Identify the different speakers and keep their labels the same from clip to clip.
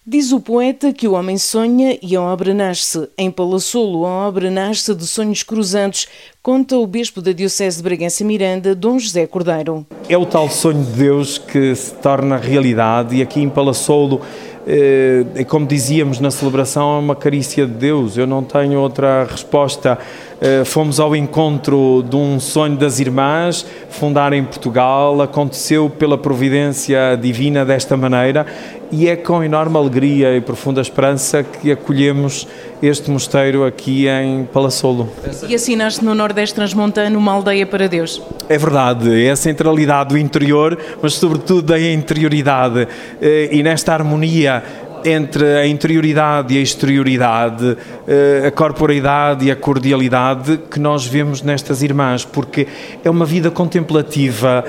Speaker 1: Diz o poeta que o homem sonha e a obra nasce. Em Palassolo, a obra nasce de sonhos cruzados, conta o bispo da Diocese de Bragança Miranda, Dom José Cordeiro.
Speaker 2: É o tal sonho de Deus que se torna realidade, e aqui em Palassolo, como dizíamos na celebração, é uma carícia de Deus. Eu não tenho outra resposta. Fomos ao encontro de um sonho das irmãs, fundar em Portugal, aconteceu pela providência divina desta maneira, e é com enorme alegria e profunda esperança que acolhemos este mosteiro aqui em Palassolo.
Speaker 1: E assinaste no Nordeste Transmontano uma aldeia para Deus.
Speaker 2: É verdade, é a centralidade do interior, mas sobretudo da interioridade, e nesta harmonia entre a interioridade e a exterioridade, a corporeidade e a cordialidade que nós vemos nestas irmãs, porque é uma vida contemplativa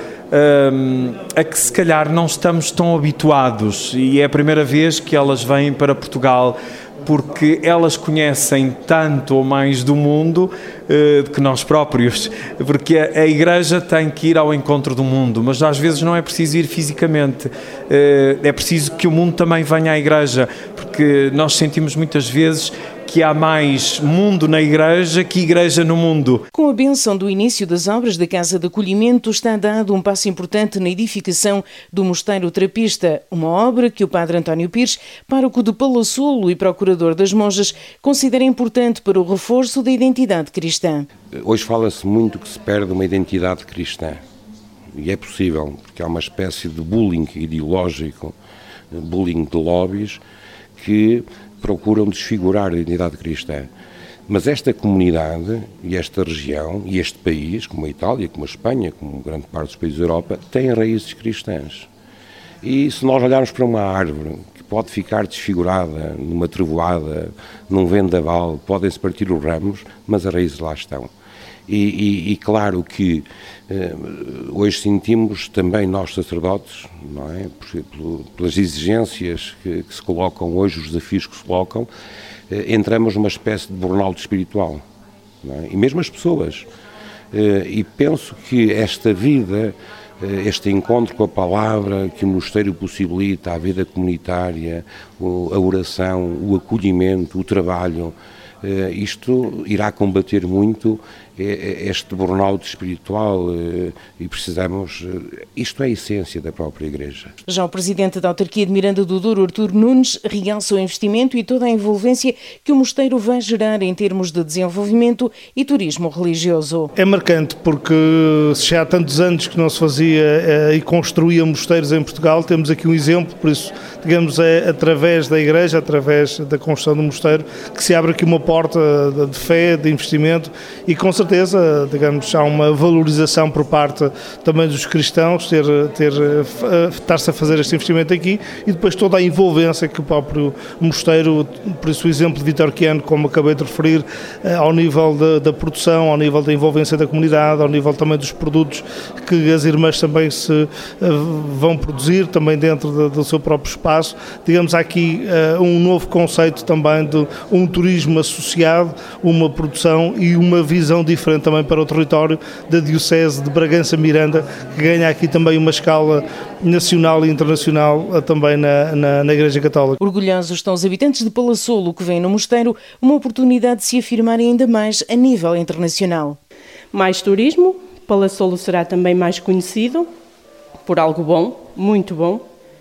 Speaker 2: a que se calhar não estamos tão habituados, e é a primeira vez que elas vêm para Portugal, porque elas conhecem tanto ou mais do mundo do que nós próprios, porque a Igreja tem que ir ao encontro do mundo, mas às vezes não é preciso ir fisicamente, é preciso que o mundo também venha à Igreja, porque nós sentimos muitas vezes que há mais mundo na Igreja que Igreja no mundo.
Speaker 1: Com a bênção do início das obras da Casa de Acolhimento, está dado um passo importante na edificação do Mosteiro Trapista, uma obra que o Padre António Pires, pároco de Palassolo e procurador das monjas, considera importante para o reforço da identidade cristã.
Speaker 3: Hoje fala-se muito que se perde uma identidade cristã, e é possível, porque há uma espécie de bullying ideológico, bullying de lobbies, que procuram desfigurar a identidade cristã. Mas esta comunidade e esta região e este país, como a Itália, como a Espanha, como grande parte dos países da Europa, têm raízes cristãs. E se nós olharmos para uma árvore que pode ficar desfigurada numa trevoada, num vendaval, podem-se partir os ramos, mas as raízes lá estão. E claro que hoje sentimos também nós sacerdotes, não é? Pelas exigências que se colocam hoje, os desafios que se colocam, entramos numa espécie de burnout espiritual, não é? E mesmo as pessoas. E penso que esta vida, este encontro com a palavra que o mosteiro possibilita, a vida comunitária, a oração, o acolhimento, o trabalho, isto irá combater muito este burnout espiritual, e precisamos, isto é a essência da própria Igreja.
Speaker 1: Já o presidente da autarquia de Miranda do Douro, Artur Nunes, realça o investimento e toda a envolvência que o mosteiro vai gerar em termos de desenvolvimento e turismo religioso.
Speaker 4: É marcante porque se já há tantos anos que não se fazia e construía mosteiros em Portugal, temos aqui um exemplo, por isso, digamos, é através da Igreja, através da construção do mosteiro, que se abre aqui uma porta de fé, de investimento, e com certeza, digamos, há uma valorização por parte também dos cristãos estar-se a fazer este investimento aqui, e depois toda a envolvência que o próprio mosteiro, por isso o exemplo de Vitorquiano, como acabei de referir, ao nível da produção, ao nível da envolvência da comunidade, ao nível também dos produtos que as irmãs também se vão produzir, também dentro do seu próprio espaço. Digamos, há aqui um novo conceito também de um turismo associado, uma produção e uma visão diferente também para o território da Diocese de Bragança Miranda, que ganha aqui também uma escala nacional e internacional também na Igreja Católica.
Speaker 1: Orgulhosos estão os habitantes de Palassolo, que veem no mosteiro uma oportunidade de se afirmarem ainda mais a nível internacional.
Speaker 5: Mais turismo, Palassolo será também mais conhecido por algo bom, muito bom,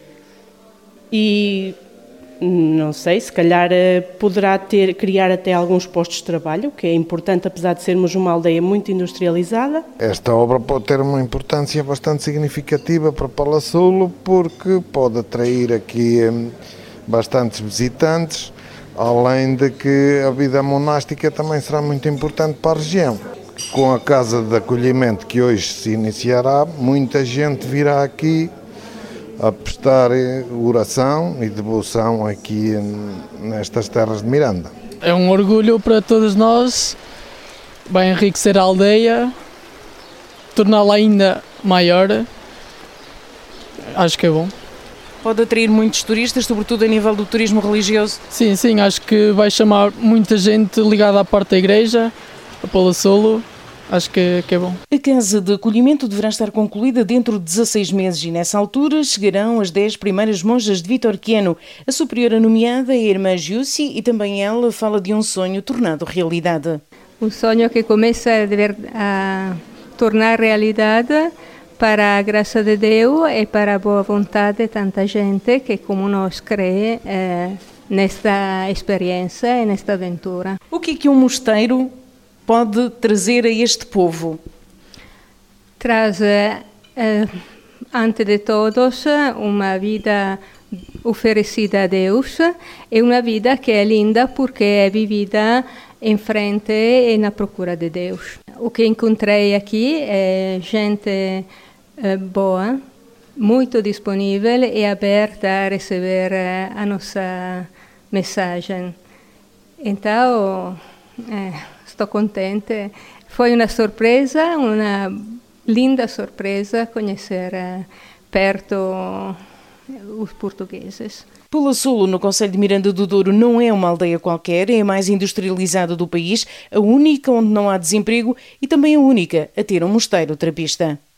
Speaker 5: e não sei, se calhar poderá criar até alguns postos de trabalho, que é importante, apesar de sermos uma aldeia muito industrializada.
Speaker 6: Esta obra pode ter uma importância bastante significativa para Palassolo, porque pode atrair aqui bastantes visitantes, além de que a vida monástica também será muito importante para a região. Com a Casa de Acolhimento que hoje se iniciará, muita gente virá aqui a prestar oração e devoção aqui nestas terras de Miranda.
Speaker 7: É um orgulho para todos nós, vai enriquecer a aldeia, torná-la ainda maior, acho que é bom.
Speaker 1: Pode atrair muitos turistas, sobretudo a nível do turismo religioso?
Speaker 7: Sim, acho que vai chamar muita gente ligada à parte da Igreja, a Palassolo, acho que é bom.
Speaker 1: A casa de acolhimento deverá estar concluída dentro de 16 meses e nessa altura chegarão as 10 primeiras monjas de Vitorquiano. A superiora nomeada é a irmã Giussi e também ela fala de um sonho tornado realidade.
Speaker 8: Um sonho que começa a tornar realidade para a graça de Deus e para a boa vontade de tanta gente que, como nós, crê nesta experiência e nesta aventura.
Speaker 1: O que um mosteiro pode trazer a este povo?
Speaker 8: Traz, antes de todos, uma vida oferecida a Deus e uma vida que é linda porque é vivida em frente e na procura de Deus. O que encontrei aqui é gente boa, muito disponível e aberta a receber a nossa mensagem. Então, estou contente. Foi uma surpresa, uma linda surpresa conhecer perto os portugueses.
Speaker 1: Palassolo, no concelho de Miranda do Douro, não é uma aldeia qualquer, é a mais industrializada do país, a única onde não há desemprego e também a única a ter um mosteiro terapista.